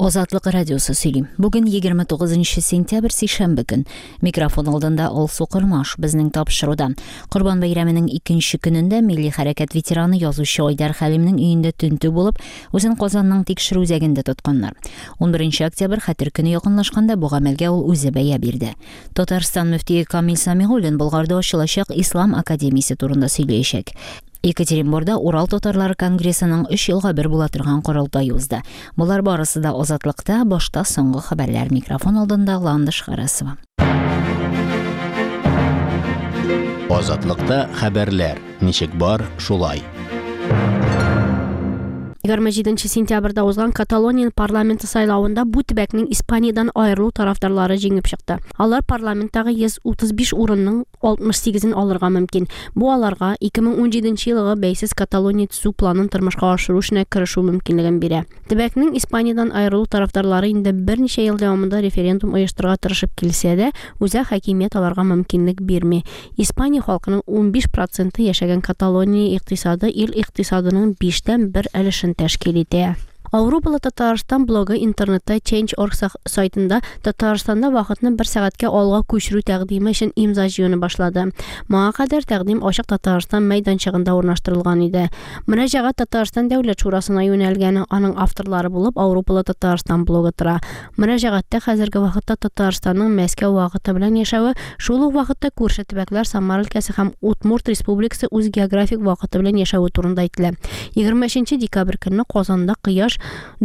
Озатлык радиосы сөйлим. Бүген 29 сентябрь сейшәмбе көн. Микрофон алдында Алсу Кырмаш безнең тапшыруда. Корбан бәйрәменең 2нче көнендә милли хәрәкәт ветераны язучы Айдар Хәлимнең өендә төнтү булып, үзен Казанның тикшерү үзәгендә тотканнар. 11 октябрь хәтер көне якынлашканда бу гамәлгә ул үзе бәя бирде. Татарстан мөфтие Камил Самигуллин Болгарда ачылачак Ислам академиясе турында сөйләячәк. Екатеринбурда Урал татарлары конгрессының 3 елга бер була торган корылтай узды. Булар барысы да Азатлыкта, башта соңгы хәбәрләр. Микрофон алдында Ландыш Харасова. Азатлыкта хәбәрләр. Ничек бар, шулай. 27 сентябрьдә узган Каталония парламенты сайлауында бу төбәкнең Испаниядән аерылу тарафдарлары җиңеп чыкты. Алар парламенттагы 135 урынның 68-ын алырга мөмкин. Бу аларга 2017 елгы бәйсез Каталония төзү планын тормышка ашыру эшенә керешү мөмкинлеген бирә. Төбәкнең Испаниядән аерылу тарафдарлары инде берничә ел дәвамында референдум оештырырга тырышып килсә дә, үзәк хакимият аларга мөмкинлек бирми. Испания халкының 15% яшәгән Каталония икътисады ил икътисадының 5тән 1 өлешен тәшкил итә. Авропалы Татарстан блогы интернетта Change.org сайтында Татарстанда вакытны 1 сәгатькә алга күчерү тәкъдиме өчен имза җыюны башлады. Моңа кадәр тәкъдим ачык Татарстан мәйданчыгында урнаштырылган иде. Мөрәҗәгать Татарстан дәүләт шурасына юнәлгән, аның авторлары булып Авропалы Татарстан блогы тора. Мөрәҗәгатьтә хәзерге вакытта Татарстанның Мәскәү вакыты белән яшәве, шул ук вакытта күрше төбәкләр Самара өлкәсе һәм Удмурт республикасы үз географик вакыты белән яшәве турында әйтелә. 23 декабрь көнне Казанда кояш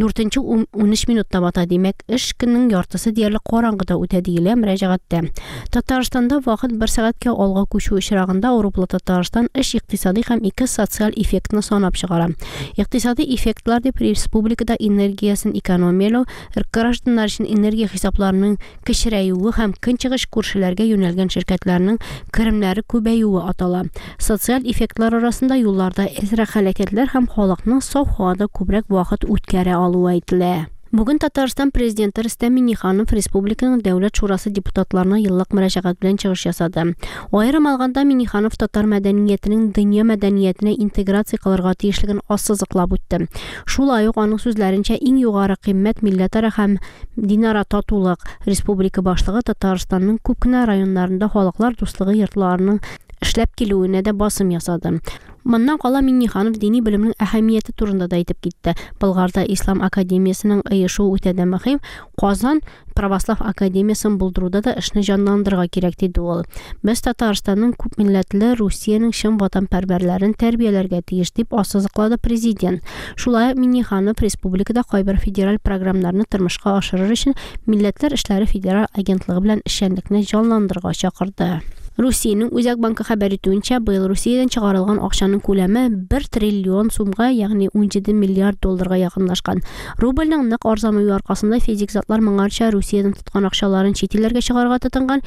4:13 минутта бата, димәк, эш көннең яртысы диярлек караңгыда үтә дигелә мөрәҗәгатьтә. Татарстанда вакыт 1 сәгатькә алга күчү очрагында Авропалы Татарстан эш икътисади һәм 2 социаль эффектны санап чыгара. Икътисади эффектлар дип республикада энергиясын экономиялау, гражданнар өчен энергия хисапларының кечерәюе һәм көнчыгыш күршеләргә юнәлгән ширкәтләрнең керемнәре күбәюе атала. Социаль эффектлар арасында юлларда әзрәк һәлакәтләр һәм халыкның саф һавада күбрәк вакыт үткәрә алуы әйтелә. Бүген Татарстан президенты Рөстәм Миңнеханов республиканың дәүләт шурасы депутатларына еллык мөрәҗәгать белән чыгыш ясады. Аерым алганда Миңнеханов татар мәдәниятенең дөнья мәдәниятенә интеграция кылырга тиешлеген ассызыклап үтте. Шулай ук аның сүзләренчә иң югары кыйммәт милләтара һәм динара татулык. Республика башлыгы Татарстанның күп кенә районнарында халыклар дуслыгы йортларының эшләп килүенә дә басым ясады. Моннан кала Миңнеханов дини белемнең әһәмияте турында да әйтеп китте. Болгарда Ислам академиясының оешу үтә дә мөһим. Казан Православ академиясын булдыруда да эшне җанландырырга кирәк диде ул. Без Татарстанның күп милләтле Русиянең чын ватанпәрвәрләрен тәрбияләргә тиеш дип ассызыклады президент. Шулай Миңнеханов республикада кайбер федераль программнарны тормышка ашырыр өчен Милләтләр эшләре федераль агентлыгы белән эшчәнлекне җанландырырга чакырды. Русиянең Үзәк банкы хәбәр итүенчә, быел Русиядән чыгарылган акчаның күләме 1 триллион сумга, ягъни 17 миллиард долларга якынлашкан. Рубльнең нык арзануы аркасында физик затлар моңарча Русиядән тоткан акчаларын чит илләргә чыгарга тотынган.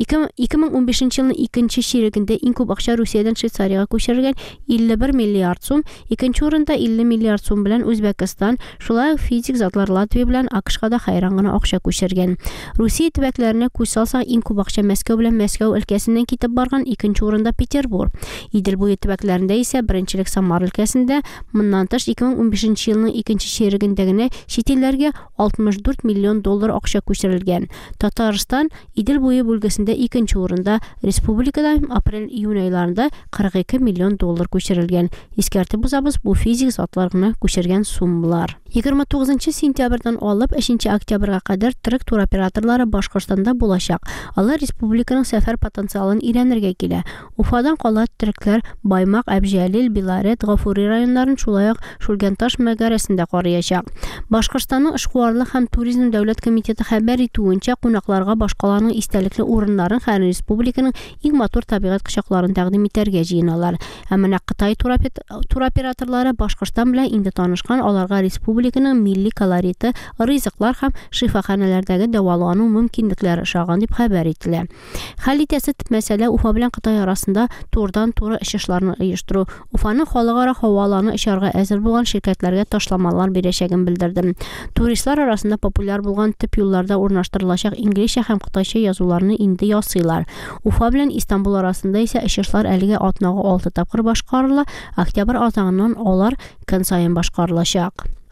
2015 елның 2нче чирегендә иң күп акча Русиядән Швейцариягә күчерелгән 51 миллиард сум, икенче урында 50 миллиард сум белән Үзбәкстан, шулай ук физик затлар Латвия белән АКШка да хайран гына акча күчергән. Русия төбәкләренә күз салсак, иң күп акча Мәскәү белән Мәскәү өлкәсеннән китеп барган, икенче урында Петербург. Идел буе төбәкләрендә исә беренчелек Самара өлкәсендә, моннан тыш 2015 елның 2нче чирегендә генә чит илләргә 64 миллион доллар акча күчерелгән. Татарстан Идел буе бүлгәсендә 2нче урында, республикада апрель-июнь айларында 42 миллион доллар күчерелгән. Искәртеп узабыз, бу физик затларны күчергән суммалар. 29 сентябрьдән алып 3 октябрьгә кадәр төрек туроператорлары Башкортстанда булачак. Алар республиканың сәфәр потенциалын өйрәнергә килә. Уфадан кала төрекләр Баймак, Әбҗәлил, Белорет, Гафури районнарын, шулай ук Шүлгәнташ мәгарәсендә карыячак. Башкортстанның эшкуарлык һәм туризм дәүләт комитеты хәбәр итүенчә, кунакларга башкаларның истәлекле урыннарын һәм республиканың иң матур табигать кочакларын тәкъдим итәргә җыеналар. Ә менә Кытай туроператорлары Башкортстан белән инде танышкан, аларга республиканың милли колориты, ризыклар һәм шифаханәләрдәге дәвалану мөмкинлекләре ошаган дип хәбәр ителә. Хәл итәсе мәсьәлә Уфа белән Кытай арасында турыдан-туры эшешләрне оештыру. Уфаның халыкара һаваларны очарга әзер булган ширкәтләргә ташламалар бирәчәген белдерде. Туристлар арасында популяр булган төп юлларда урнаштырылачак инглизчә һәм кытайча язуларны инде ясыйлар. Уфа белән Истанбул арасында исә эшешләр әлегә атнага 6 тапкыр башкарыла. Октябрь азагыннан алар көн саен башкарылачак.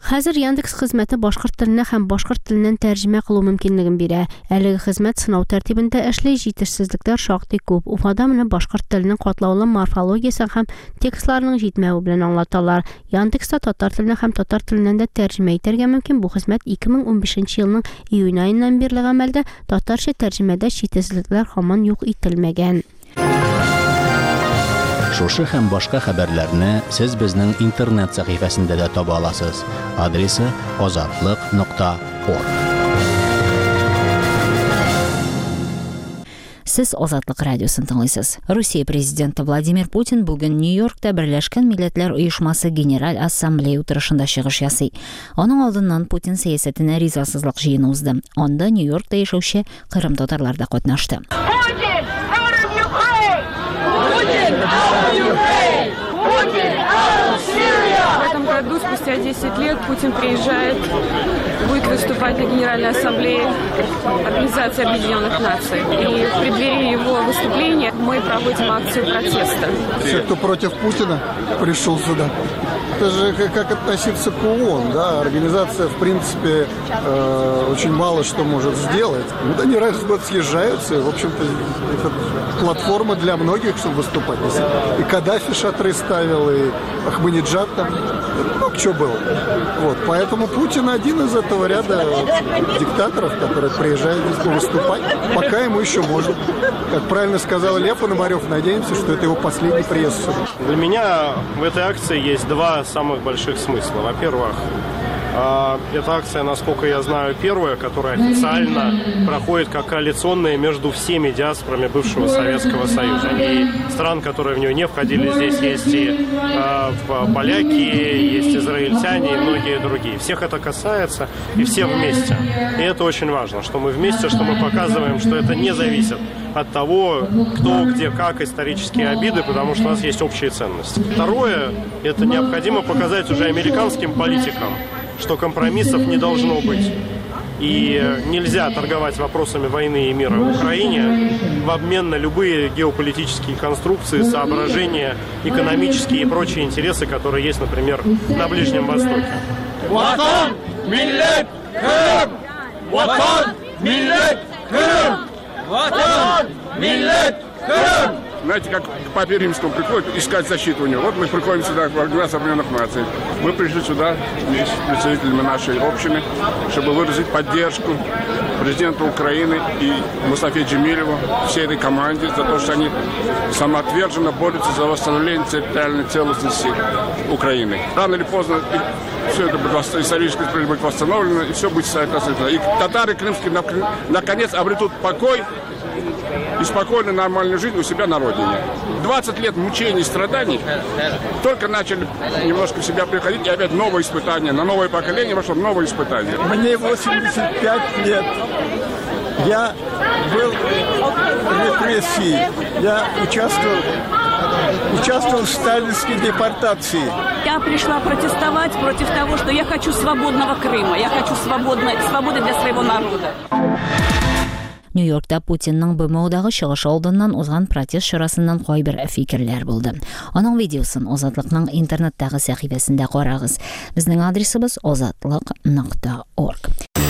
Хәзер Яндекс хезмәте башкорт теленә һәм башкорт теленнән тәрҗемә кылу мөмкинлеген бирә. Әлеге хезмәт сынау тәртибендә эшли, җитешсезлекләр шактый күп. Уфада моны башкорт теленең катлаулы морфологиясе һәм текстларының җитмәве белән аңлаталар. Яндекста татар теленә һәм татар теленнән дә тәрҗемә итәргә мөмкин. Бу хезмәт 2015 елның июнь аеннан бирле гамәлдә, татарча тәрҗемәдә җитешсезлекләр һаман юк ителмәгән. Шушы һәм башка хәбәрләрне сез безнең интернет сәхифәсендә дә таба аласыз. Адресы azatlык.org. Сез Азатлык радиосын тыңлыйсыз. Русия президенты Владимир Путин бүген Нью-Йоркта Берләшкән Милләтләр Оешмасы Генераль Ассамблея утырышында чыгыш ясый. Аның алдыннан Путин сәясәтенә ризасызлык җыены узды. Анда Нью-Йоркта яшәүче Кырым татарлары да катнашты. В этом году, спустя 10 лет, Путин приезжает, будет выступать на Генеральной Ассамблее Организации Объединенных Наций. И в преддверии его выступления мы проводим акцию протеста. Все, кто против Путина, пришел сюда. Это же как относиться к ООН, да? Организация, в принципе, очень мало что может сделать. Вот они раз в год съезжаются, в общем-то, это платформа для многих, чтобы выступать. И Каддафи шатры ставил, и Ахмадинеджад там, много чего было. Вот, поэтому Путин один из этого ряда диктаторов, который приезжает здесь выступать, пока ему еще можно. Как правильно сказал Лев Пономарев, надеемся, что это его последний приезд сюда. Для меня в этой акции есть два самых больших смысла. Во-первых, эта акция, насколько я знаю, первая, которая официально проходит как коалиционная между всеми диаспорами бывшего Советского Союза. И стран, которые в нее не входили, здесь есть и поляки, есть израильтяне и многие другие. Всех это касается, и все вместе. И это очень важно, что мы вместе, что мы показываем, что это не зависит от того, кто, где, как, исторические обиды, потому что у нас есть общие ценности. Второе, это необходимо показать уже американским политикам, что компромиссов не должно быть. И нельзя торговать вопросами войны и мира в Украине в обмен на любые геополитические конструкции, соображения, экономические и прочие интересы, которые есть, например, на Ближнем Востоке. Ватан, миллет, Крым! Ватан, миллет, Крым! Ватан, миллет, Крым! Знаете, как к папе римскому приходят искать защиту у него. Вот мы приходим сюда, в Организацию Объединенных Наций. Мы пришли сюда с представителями нашей общины, чтобы выразить поддержку президенту Украины и Мустафе Джемилеву, всей этой команде, за то, что они самоотверженно борются за восстановление территориальной целостности Украины. Рано или поздно все это будет исторически будет восстановлено, и все будет соответственно. И татары крымские наконец обретут покой и спокойную нормальную жизнь у себя на родине. 20 лет мучений и страданий только начали немножко в себя приходить, и опять новые испытания. На новое поколение вошло новое испытание. Мне 85 лет. Я был в репрессии. Я участвовал в сталинской депортации. Я пришла протестовать против того, что я хочу свободного Крыма. Я хочу свободы для своего народа. Нью-Йоркта Путинның БМОдагы чыгышы алдыннан узган протест чарасыннан кайбер фикерләр булды. Аның видеосын Азатлыкның интернеттагы сәхифәсендә карагыз. Безнең адресыбыз azatlyk.org.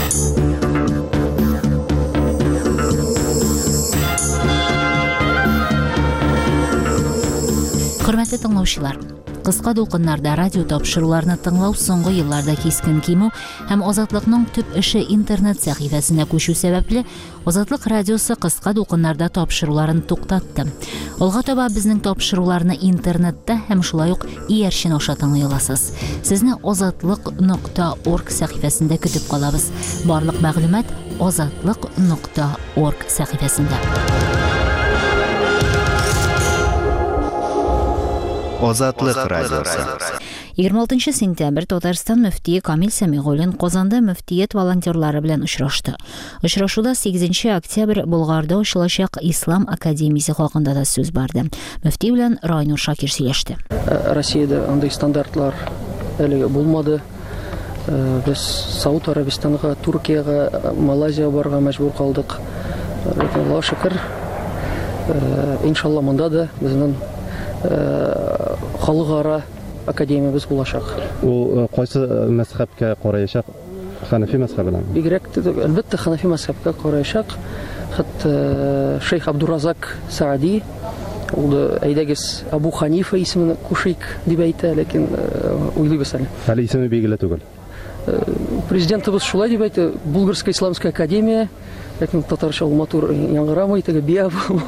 Хөрмәтле тыңлаучылар, кыска дулкыннарда радио тапшыруларны тыңлау соңгы елларда кискен кимү һәм Азатлыкның төп эше интернет сәхифәсенә күчү сәбәпле Азатлык радиосы кыска дулкыннарда тапшыруларын туктатты. Алга таба безнең тапшыруларны интернетта һәм шулай ук иярчен аша тыңлый аласыз. Сезне azatlyk.org сәхифәсендә көтеп калабыз. Барлык мәгълүмат azatlyk.org сәхифәсендә. Азатлык радиосы. 26 сентябрь Татарстан мөфтие Камил Сәмигуллин Казанда мөфтият волонтерлары белән очрашты. Очрашуда 8 октябрь Болгарда ачылачак Ислам академиясе хакында да сүз барды. Мөфти белән Райнур Шакир сөйләште. Россиядә андый стандартлар әлегә булмады. Без Сауд Арабистанга, Туркияга, Малайзиягә барырга мәҗбүр калдык. Аллаһка шөкер. Иншалла монда да безнең халыкара академиябыз булачак. Ул кайсы мәзһәбкә караячак? Ханафи мәзһәбенә. Бигрәк әлбәттә Ханафи мәзһәбкә караячак. Хәтта Шейх Абдуразак Саади, ул да әйдәгез Абу Ханифа исемен кушыйк дип әйтә, ләкин уйлыйбыз әле. Әле исеме билгеле түгел. Президентыбыз шулай дип әйтә, Булгарская исламская академия, ләкин татарча ул матур яңгырамый, теге бия.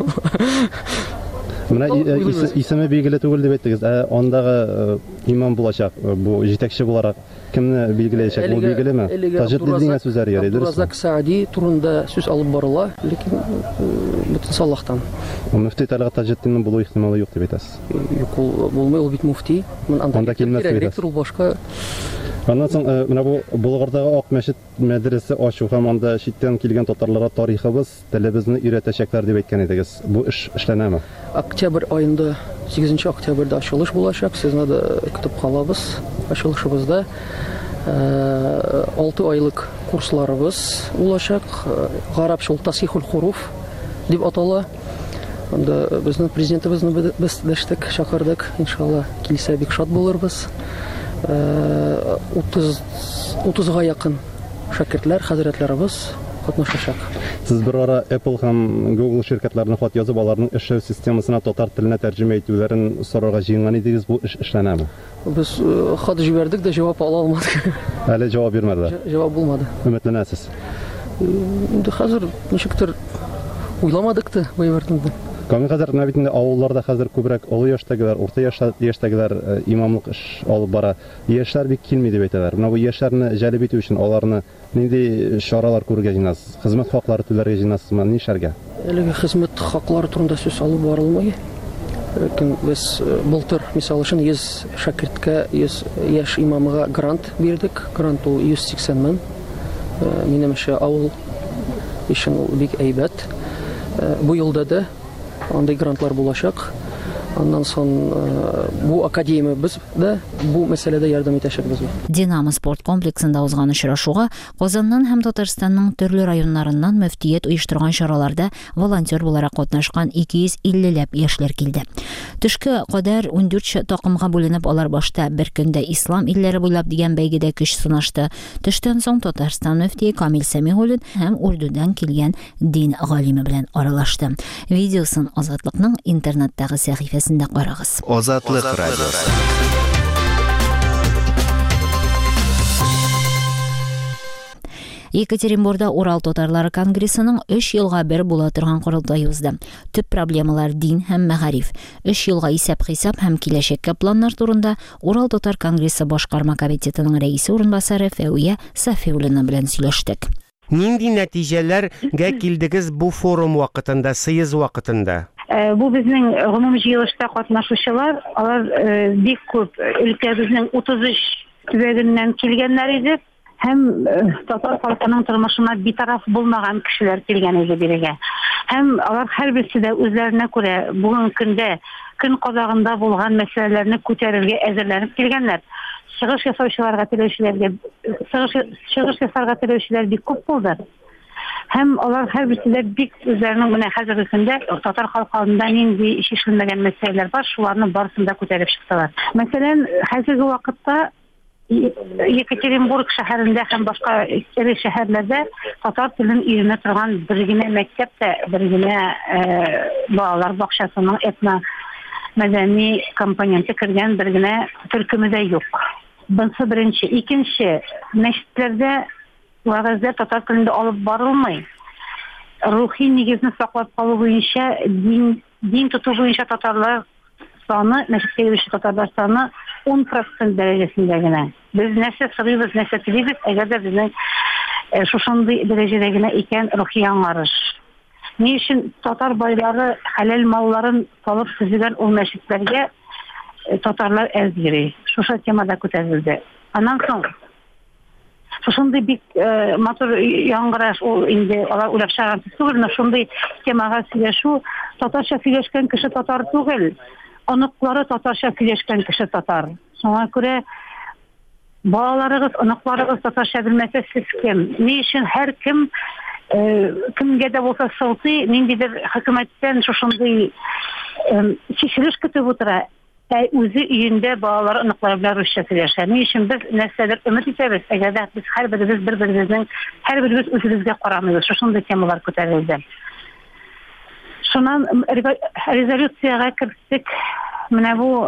Менә исеме билгеле түгел дип әйттегез. Андагы имам булачак, бу җитәкче буларак кемне билгеләячәк? Бу билгелеме? Таҗетдин дигән сүзләр йөри, дөресме? Абдуразак Саади турында сүз алып барыла, ләкин бөтен Аллаһтан. Мөфти Талгат Таҗетдиннең булу ихтималы юк дип әйтәсез. Юк, ул булмый, ул бит муфти. Анда килмәс дип әйтәсез. Ректор ул башка. Аннан соң менә бу Болгардагы Ак мәчет мәдрәсә ачу һәм анда читтән килгән татарларга тарихыбыз, телебезне өйрәтәчәкләр дип әйткән идегез. Бу эш эшләнәме? Октябрь айында 8 октябрьдә ачылыш булачак. Сезне дә көтеп калабыз ачылышыбызда. 6 айлык курсларыбыз булачак. Гарапча ул тасихул хуруф дип атала. Анда безнең президентыбызны без дәштек чакырдык. Иншалла килсә бик шат булырбыз. 30-га якын шәкертләр, хәзрәтләребез катнашачак. Сез бер ара Apple һәм Google ширкәтләренә хат язып, аларның эшләү системасына татар теленә тәрҗемә итүләрен сорарга җыенган идегез. Бу эш эшләнәме? Без хат җибәрдек дә җавап ала алмадык. Әле җавап бирмәделәр. Җавап булмады. Өметләнәсез? Инде хәзер ничектер уйламадык та бу. Камил хәзер бит инде авылларда хәзер күбрәк олы яшьтәгеләр, урта яшьтәгеләр имамлык эш алып бара. Яшьләр бик килми дип әйтәләр. Менә бу яшьләрне җәлеп итү өчен аларны нинди чаралар күрергә җыенасыз? Хезмәт хаклары түләргә җыенасызмы? Ни эшләргә? Әлеге хезмәт хаклары турында сүз алып барылмый. Ләкин без былтыр, мисал өчен 100 шәкерткә, 100 яшь имамга грант бирдек. Грант ул 180 мең. Минемчә авыл өчен ул бик әйбәт. Бу елда да андай грантлар булачак. Аннан соң бу академиябыз да бу мәсьәләдә ярдәм итәчәкбез. Динамо спорт комплексында узган очрашуга Казаннан һәм Татарстанның төрле районнарыннан мөфтият оештырган чараларда волонтер буларак катнашкан 250 яшьләр килде. Төшкә кадәр 14 такымга бүленеп, алар башта бер көндә ислам илләре буйлап дигән бәйгедә көч сынашты. Төштән соң Татарстан мөфтие Камил Сәмигуллин һәм Урдудан килгән дин галиме белән аралашты. Видеосын Азатлыкның интернеттагы сәхифәсендә карагыз. Азатлык радиосы. Екатеринбурда Урал татарлары конгрессының 3 елга бер була торган курултай узды. Төп проблемалар дин һәм мәгариф. 3 елга исәп-хисап һәм киләчәккә планнар турында Урал татар конгрессы башкарма комитетының рәисе урынбасары Фәвия Сафиуллина белән сөйләштек. Нинди нәтиҗәләргә килдегез бу форум вакытында, съезд вакытында? Бу безнең гомуми җыелышта катнашучылар, алар бик күп өлкәбезнең 33 төбәгеннән килгәннәр иде. Һәм татар халкының тормышына битараф булмаган кешеләр килгән иде бирегә. Һәм алар һәрберсе дә үзләренә күрә бүгенге көндә көн кадагында булган мәсьәләләрне күтәрергә әзерләнеп килгәннәр. Чыгыш ясаучыларга теләүчеләр бик күп булды. Һәм алар һәрберсе дә бик үзләренең менә хәзерге көндә татар халкында нинди шешелмәгән мәсьәләләр бар, шуларны барысын да күтәреп чыктылар. Мәсәлән, хәзерге вакытта Екатеринбург шәһәрендә һәм башка ире шәһәрләрдә татар телен өйрәнә торган бер генә мәктәптә, бер генә балалар бакчасының этно мәдәни компоненты кергән бер генә төркеме юк. Бунысы беренче. Икенче, мәчетләрдә вәгазьләр татар телендә алып барылмый. Рухи нигезне саклап калу буенча, дин тоту буенча татарлар саны, мәчеткә йөрүче татарлар саны 10% дәрәҗәсендә генә. Без нәрсә сорыйбыз, нәрсә телибез, әгәр дә безнең шушындый дәрәҗәдә генә икән рухи яңарыш. Ни өчен татар байлары хәләл малларын салып төзегән ул мәчетләргә татарлар әз йөри. Шушы темада күтәрелде. Аннан соң шушындый бик матур яңгыраш ул инде алар уйлап чыгарган түгел, шундый темага сөйләшү, татарча сөйләшкән кеше татар түгел. Оныклары татарча сөйләшкән кеше татар. Шуңа күрә балаларыгыз, оныкларыгыз татарча белмәсә, сез кем? Ни өчен һәр кем кемгә дә булса сылтый, ниндидер хөкүмәттән шушындый чишелеш көтеп утыра. Үзе өендә балалары оныклары белән русча сөйләшә. Ни өчен без нәрсәдер өмет итәбез, әгәр дә без һәрберебез бер-беребезнең һәрберебез үзебезгә карамыйбыз. Шушындый темалар күтәрелде. Шуннан резолюцияга керттек. Менә бу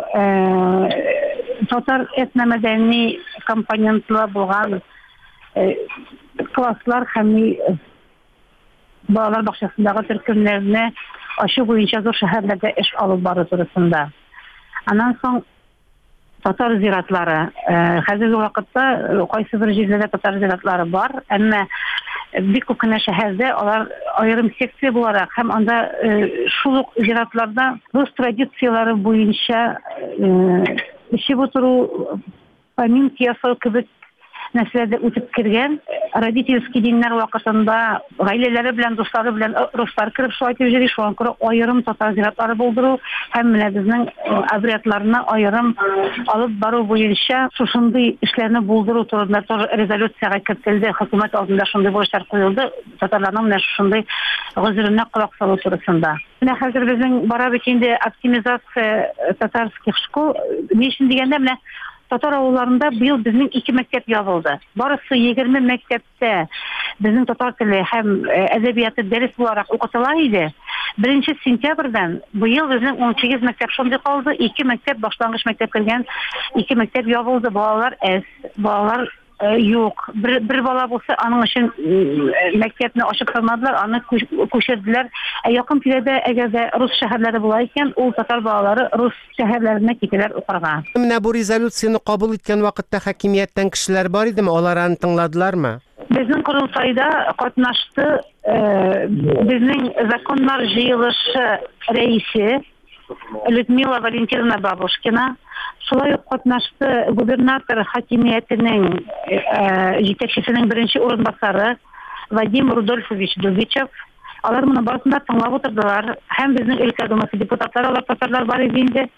татар этномәдәни компонентлы булган класслар һәм балалар бакчасындагы төркемнәрне ачу буенча зур шәһәрләрдә эш алып бару турысында. Аннан соң татар зиратлары. Хәзерге вакытта кайсы бер җирләрдә татар зиратлары бар, әмма бик күп кенә шәһәрдә алар аерым секция буларак һәм анда шул ук зиратларда рус традициялары буенча эшеп утыру, поминки ясау кебек нәрсәләрдә үтеп кергән. Родительский диннәр вакытында гаиләләре белән, дуслары белән руслар кереп шулай йөри, шуңа күрә аерым татар зиратлары булдыру һәм менә безнең обрядларны аерым алып бару буенча шушындый эшләрне булдыру турында резолюцияга кертелде. Хөкүмәт алдында шундый бурычлар куелды. Татарларның менә шундый гозеренә кулак салу турысында. Менә хәзер безнең бара бит инде оптимизация татарских школ. Ни өчен дигәндә менә татар авылларында быел безнең 2 мәктәп ябылды. Барысы 20 мәктәптә безнең татар теле һәм әдәбияты дәрес буларак укытыла иде. 1 сентябрьдән быел безнең 18 мәктәп шундый калды. 2 мәктәп башлангыч мәктәп кергән, 2 мәктәп ябылды. Балалар юк. Бер бала булса, аның өчен мәктәпне ачып тормадылар, аны күчерделәр. Якын тирәдә әгәр дә рус шәһәрләре була икән, ул татар балалары рус шәһәрләренә китәләр укырга. Менә бу резолюцияны кабул иткән вакытта хакимияттән кешеләр бар идеме? Алар аны тыңладылармы? Безнең курултайда катнашты безнең законнар җыелышы рәисе Людмила Валентиновна Бабушкина, шулай ук катнашты губернатор хакимиятенең җитәкчесенең беренче урынбасары Вадим Рудольфович Дубичев. Алар моны барысында тыңлап утырдылар. Һәм безнең өлкә думасы депутатлары, алар татарлар бар иде инде.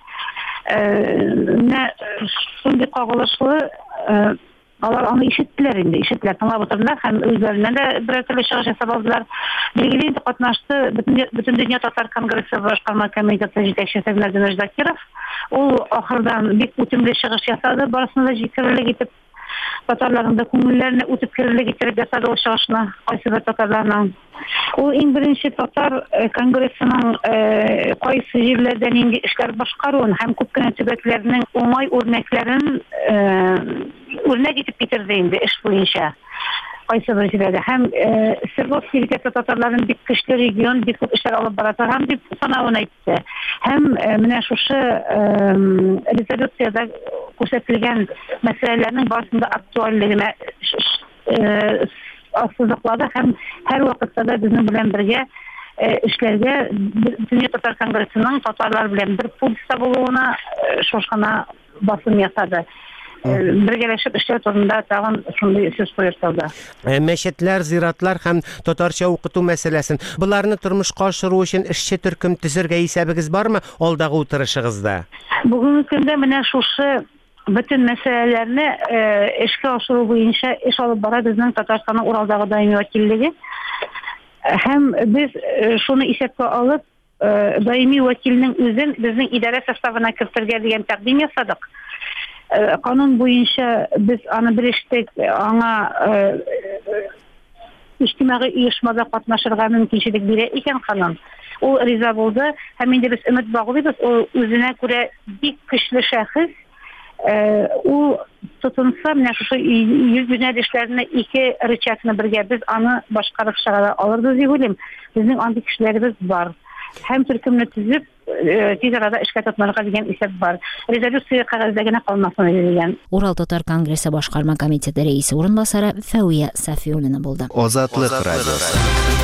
Шундый кагылышлы алар аны ишеттеләр инде, тыңлап утырдылар һәм үзләреннән дә бер төрле чыгыш ясап алдылар. Билгеле катнашты бөтен дөнья татар конгрессы башкарма комитеты җитәкчесе Мәрдән Закиров. Ул ахырдан бик үтемле чыгыш ясады, барысында җиткерелек итеп татарларның да күңелләренә үтеп кирелек итеп ясады ул чыгышны кайсы бер татарларның. Ул иң беренче татар конгрессының кайсы җирләрдә нинди эшләр башкаруын һәм күп кенә төбәкләрнең уңай үрнәкләрен үрнәк итеп китерде инде эш буенча. Кайсы бер җирдә һәм Свердловский өлкәсе татарларын бик көчле регион, бик күп эшләр алып бара торган дип санавын әйтте. Һәм менә шушы резолюциядә күрсәтелгән мәсьәләләрнең барысында актуальлегенә ассызыклады һәм һәр вакытта да безнең белән бергә эшләргә Дөнья татар конгрессының татарлар белән бер пунктта булуына шушына басым ясады. Бергәләшеп эшләр турында тагын шундый сүз куертылды. Мәчетләр, зиратлар һәм татарча укыту мәсьәләсен буларны тормышка ашыру өчен эшче төркем төзергә исәбегез бармы алдагы утырышыгызда? Бүгенге көндә менә шушы bütün мәсьәләләрне эшкә ашыру буенча эш алып бара безнең Татарстанның Уралдагы даими вәкиллеге. Һәм без шуны исәпкә алып, даими вәкилнең үзен безнең идарә составына кертергә дигән тәкъдим ясадык. Канун буенча без аны бирештек, аңа иҗтимагый оешмада катнашырга мөмкинчелек бирә икән канун. Ул риза булды һәм инде без өмет баглыйбыз, ул үзенә күрә бик көчле шәхес. Ул тотынса, менә шушы юнәлешләрне 2 рычагны бергә без аны башкарып чыгара алырбыз дип уйлыйм. Безнең андый кешеләребез бар. Һәм төркемне төзеп, тиз арада эшкә тотынырга дигән исәп бар. Резолюция кәгазьдә генә калмасын дигән. Урал татар конгрессы башкарма комитеты рәисе урынбасары Фәвия Сафиуллина булды. Азатлык радиосы.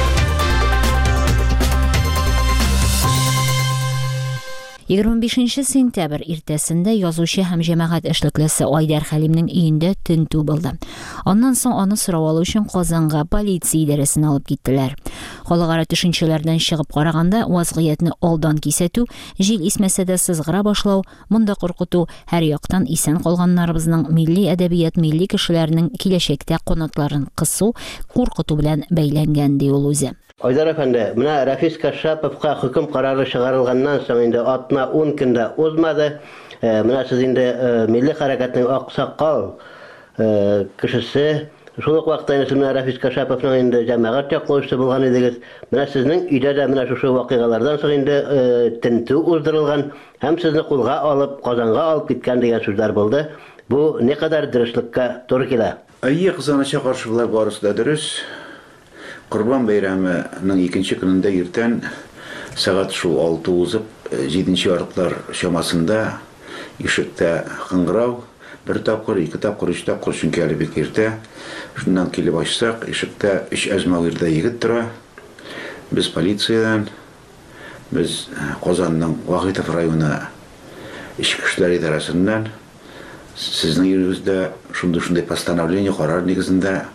25 сентябрь иртәсендә язучы һәм җәмәгать эшлеклесе Айдар Хәлимнең өендә тентү булды. Аннан соң аны сорау алу өчен Казанга полиция идарәсенә алып киттеләр. Халыкара төшенчәләрдән чыгып караганда, вазгыятьне алдан кисәтү, җил исмәсә дә сызгыра башлау, монда куркыту һәр яктан исән калганнарыбызның милли әдәбият, милли кешеләрнең киләчәктә канатларын кысу, куркыту белән бәйләнгән ди ул үзе. Айдар әфәнде, менә Рафис Кашаповка хөкем карары чыгарылганнан соң инде атна 10 көндә узмады. Менә сез инде милли хәрәкәтнең аксакал кешесе, шул ук вакытта инде Рафис Кашаповның инде җәмәгать яклаучысы булган идегез. Менә сезнең өйдә дә менә шушы вакыйгалардан соң инде тентү уздырылган һәм сезне кулга алып, Казанга алып киткән дигән сүзләр булды. Бу не кадәр дөреслеккә туры килә? Кызганычка каршы булар барысы да дөрес. Корбан бәйрәменең икенче көнендә иртән сәгать шул 6 узып, 7 ярыклар чамасында ишектә кыңгырау, бер тапкыр, 2 тапкыр, 3 тапкыр чөнки әле бик иртә. Шуннан килеп ачсак, ишектә 3 әзмәгырдә егет тора. Без полициядан, без Казанның Вахитов районы Ички эшләр идарәсеннән сезнең йөрегездә шундый постановление карар нигезендә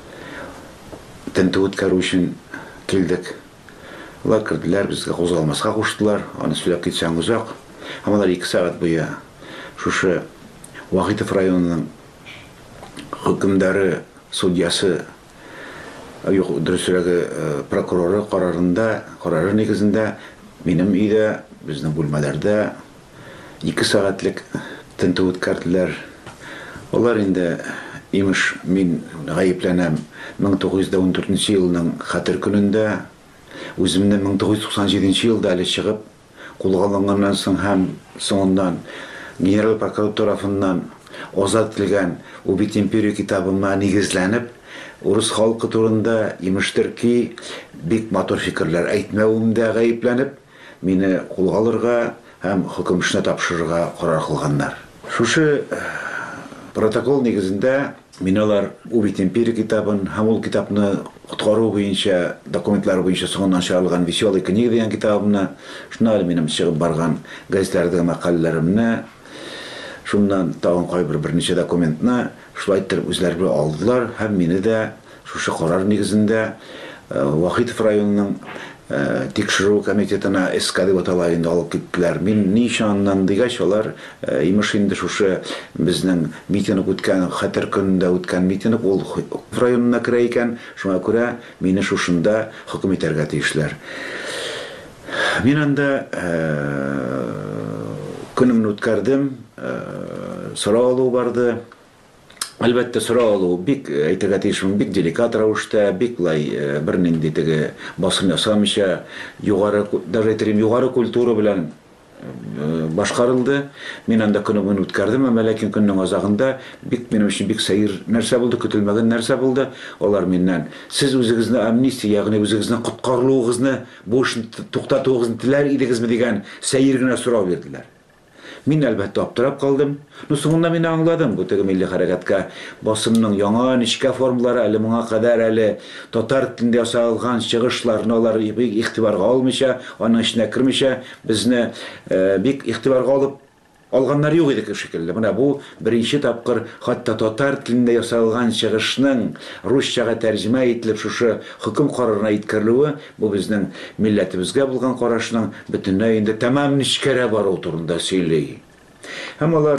тентү үткәрү өчен килдек. Улар керделәр, безгә кузгалмаска куштылар, аны сөйләп китсәң узак. Һәм алар 2 сәгать буе шушы Вахитов районының хөкемдары, судьясы, дөресрәге прокуроры карары нигезендә минем өйдә, безнең бүлмәләрдә 2 сәгатьлек тентү үткәрделәр. Алар инде имеш мин гаепләнәм 1914 елның хәтер көнендә, үземне 1997 елда әле чыгып, кулга алынганнан соң һәм соңыннан генерал прокурор тарафыннан азат ителгән «Убить империю» китабыма нигезләнеп, урыс халкы турында имештер ки бик матур фикерләр әйтмәвемдә гаепләнеп, мине кулга алырга һәм хөкем эшенә тапшырырга карар кылганнар. Шушы протокол нигезендә мин алар «Убить империю» китабын һәм ул китапны коткару буенча, документлар буенча соңыннан чыгарылган «Веселая книга» дигән китабымны, шуны әле минем чыгып барган газеталардагы мәкаләләремне, шуннан тагын кайбер берничә документны шулай итеп үзләре алдылар һәм мине дә шушы карар нигезендә Вахитов районының тикшерү комитетына СК дип аталган алып киттеләр. Мин нишаннан дигәч алар имеш инде шушы безнең митинг үткән, хәтер көнендә үткән митинг ул районына керә икән, шуңа күрә мине шушында хөкем итәргә тиешләр. Мин анда көнемне үткәрдем, сорау алу барды. Әлбәттә сорау алу бик әйтергә тиешмен, бик деликат рәвештә, бик лай бер нинди теге басым ясамыйча, даже әйтерем югары культура белән башкарылды. Мин анда көнемне үткәрдем, ләкин көннең азагында бик минем өчен бик сәер нәрсә булды, көтелмәгән нәрсә булды. Алар миннән сез үзегезне амнистия, ягъни үзегезне коткарылуыгызны, бу эшне туктатуыгызны теләр идегезме дигән сәер генә сорау бирделәр. Мин әлбәттә аптырап калдым. Соңында мин аңладым, бу теге милли хәрәкәткә басымның яңа нечкә формалары әле моңа кадәр әле татар телендә ясалган чыгышларны алар бик игътибарга алмыйча, аның эченә кермичә, безне бик игътибарга алып алганнар юк иде шикелле. Менә бу беренче тапкыр хатта татар телендә ясалган чыгышның русчага тәрҗемә ителеп шушы хөкем карарына иткерелүе, бу безнең милләтебезгә булган карашның бөтенләй инде тәмам нечкәрә бару турында сөйли. Һәм алар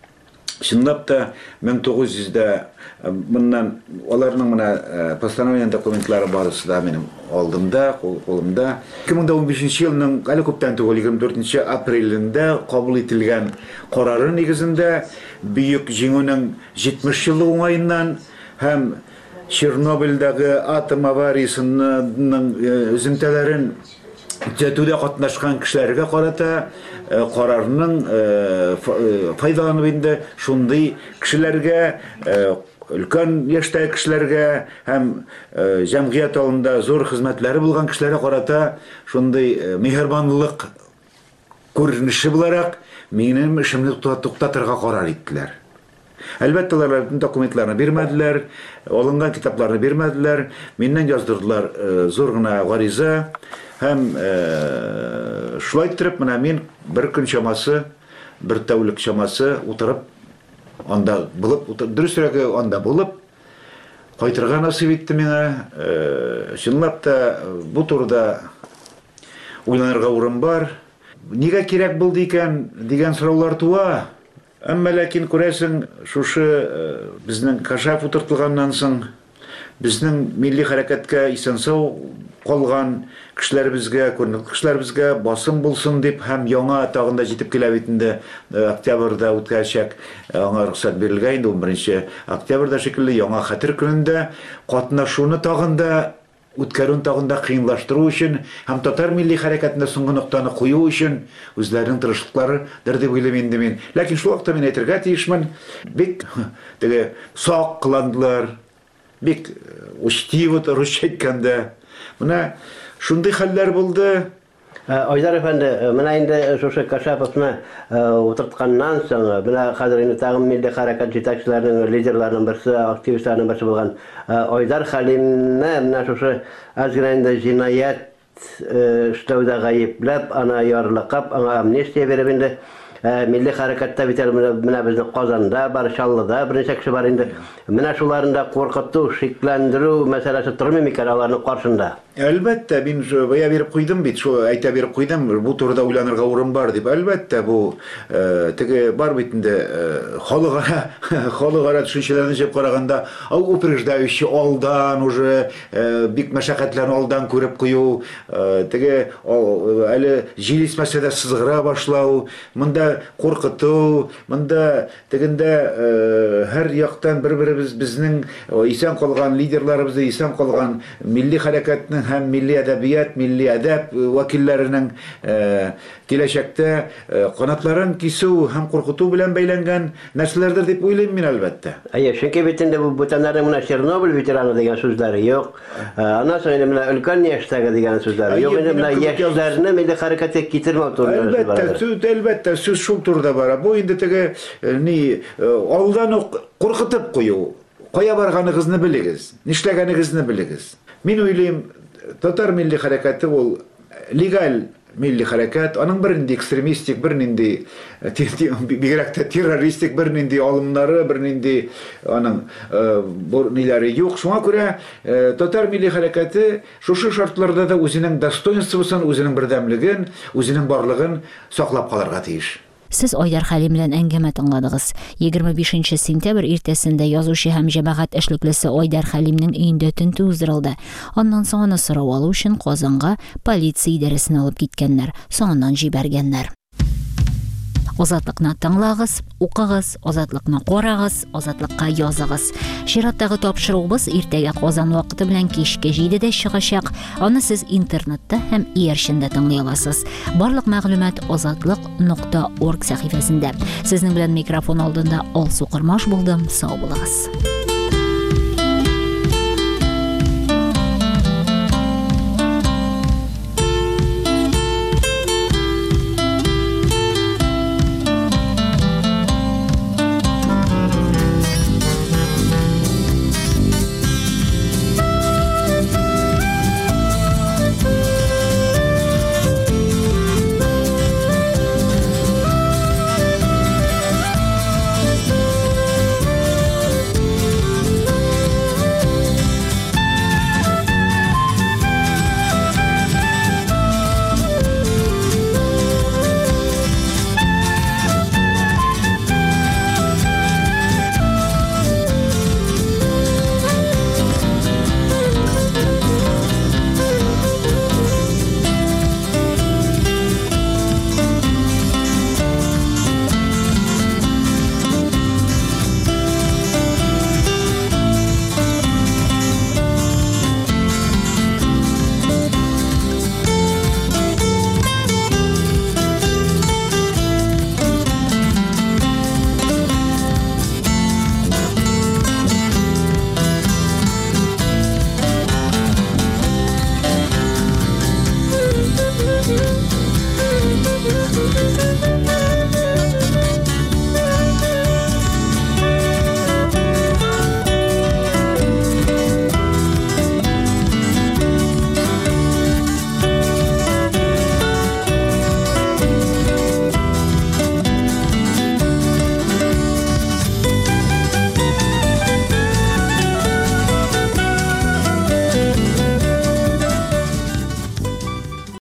чынлап та 1900-дә моннан аларның менә постановление документлары барысы да минем алдымда, кулымда. 2015 елның әле күптән түгел 24 апрелендә кабул ителгән карары нигезендә бөек җиңүнең 70 елы уңаеннан һәм Чернобыльдәге атом авариясының үземтәләрен төзәтүдә катнашкан кешеләргә карата карарның файдаланып инде шундый кешеләргә, өлкән яшьтәге кешеләргә һәм җәмгыять алында зур хезмәтләре булган кешеләргә карата шундый мехербанлык күренеше буларак минем эшемне туктатырга карар иттеләр. Әлбәттә алар документларны бирмәделәр, алынган китапларны бирмәделәр, миннән яздырдылар зур гына гариза. Һәм шулай итеп менә мин бер көн чамасы, бер тәүлек чамасы утырып, анда булып, дөресрәге анда булып, кайтырга насыйп итте миңа. Чынлап та бу турыда уйланырга урын бар. Нигә кирәк булды икән дигән сораулар туа. Әмма ләкин күрәсең, шушы безнең Кашап утыртылганнан соң безнең милли хәрәкәткә исән-сау калган кешеләребезгә, күренекле кешеләребезгә басым булсын дип һәм яңа тагында җитеп килә бит инде октябрьдә үткәчәк аңа рөхсәт бирелгән инде 11 октябрьдә шикелле яңа хәтер көнендә катнашуны тагында үткәрүн тагында кыйынлаштыру өчен һәм татар милли хәрәкәтендә соңгы ноктаны кую өчен үзләренең тырышлыкларыдыр дип уйлыйм инде мин. Ләкин шул вакытта мин әйтергә тиешмен, бик теге сак кыландылар, бик учтиво русча әйткәндә. Менә шундый хәлләр булды. Айдар әфәнде, менә инде шушы Кашаповны утыртканнан соң, менә хәзер инде тагын милли хәрәкәт җитәкчеләренең, лидерларының берсе, активистларның берсе булган Айдар Хәлимне менә шушы аз гына инде җинаят эшләүдә гаепләп, ана ярлыкап, аңа амнистия биреп инде милли хәрәкәттә бит менә безнең Казанда бар, Чаллыда берничә кеше бар инде. Менә шуларында куркыту, шикләндерү мәсьәләсе тормый микән аларның каршында? Әлбәттә, мин бая биреп куйдым бит, шул әйтә биреп куйдым, бу турыда уйланырга урын бар дип. Әлбәттә, бу теге бар бит инде халыкара төшенчәләрне җеп караганда, упреждающий алдан уже бик мәшәкатьләрне алдан күреп кую, теге әле җилис мәсьәлә сызгыра башлау, монда куркыту, монда тегендә һәр яктан бер-беребез безнең исән калган лидерларыбызны, исән калган милли хәрәкәтне һәм милли әдәбият, милли әдәп вәкилләренең киләчәктә канатларын кисү һәм куркыту белән бәйләнгән нәрсәләрдер дип уйлыйм мин әлбәттә. Чөнки бит инде бу бүтәннәрнең менә Чернобыль ветераны дигән сүзләре юк. Аннан соң инде менә өлкән яшьтәге дигән сүзләре юк. Инде менә яшьләрне милли хәрәкәткә китермәү турында. Әлбәттә, сүз шул турыда бара. Бу инде теге алдан ук куркытып кую. Кая барганыгызны белегез, нишләгәнегезне белегез. Мин уйлыйм, татар милли хәрәкәте ул легал милли хәрәкәт, аның бер нинди экстремистик, бер нинди бигрәк тә террористик, бер нинди алымнары, бер нинди аның ниләре юк. Шуңа күрә татар милли хәрәкәте шушы шартларда да үзенең достоинствосын, үзенең бердәмлеген, үзенең барлыгын саклап калырга тиеш. Сез Айдар Хәлим белән әңгәмә тыңладыгыз. 25 сентябрь иртәсендә язучы һәм җәмәгать эшлеклесе Айдар Хәлимнең өендә тинтү уздырылды. Аннан соң аны сорау алу өчен Казанга полиция идарәсенә алып киткәннәр, соңыннан җибәргәннәр. Азатлыкны тыңлагыз, укыгыз, азатлыкны карагыз, азатлыкка языгыз. Чираттагы тапшыруыбыз иртәгә Казан вакыты белән кичке 7дә чыгачак. Аны сез интернетта һәм иярчендә тыңлый аласыз. Барлык мәгълүмат azatlyk.org сәхифәсендә. Сезнең белән микрофон алдында Алсу Кырмаш булдым. Сау булыгыз.